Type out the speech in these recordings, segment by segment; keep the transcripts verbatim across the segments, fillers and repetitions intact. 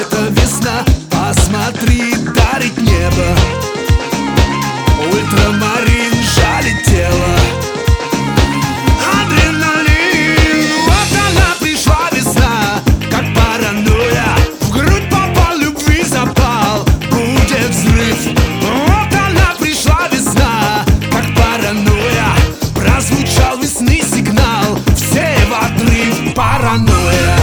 это весна, посмотри, дарит небо. Ультрамарин жалит тело. Адреналин, вот она пришла весна, как паранойя. В грудь попал, любви запал, будет взрыв. Вот она пришла весна, как паранойя. Прозвучал весны сигнал, все в отрыв. Паранойя.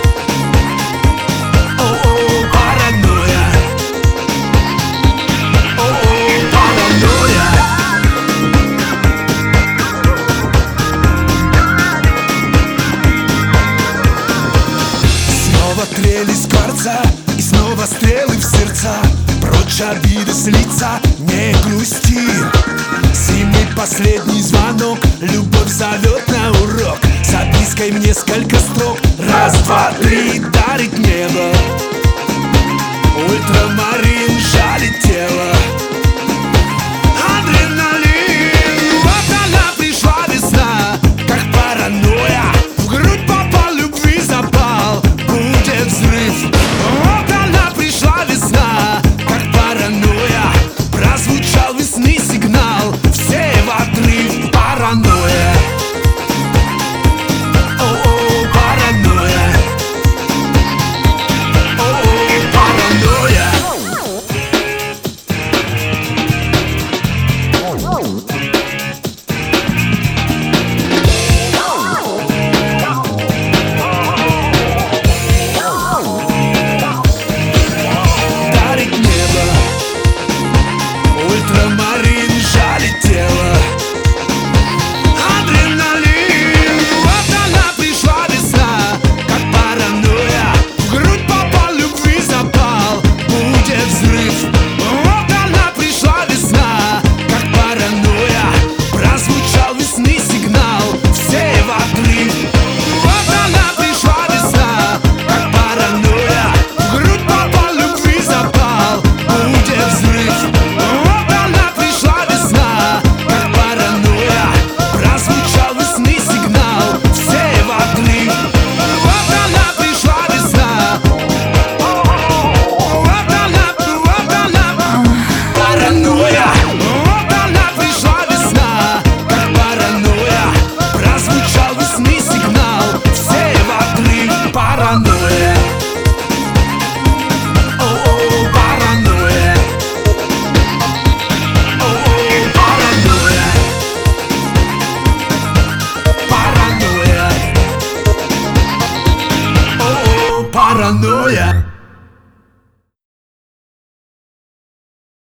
Трели скворца и снова стрелы в сердца. Прочь обиды с лица, не грусти. Зимы последний звонок, любовь зовет на урок. Запиской в несколько строк. Раз, два, три, дарит небо.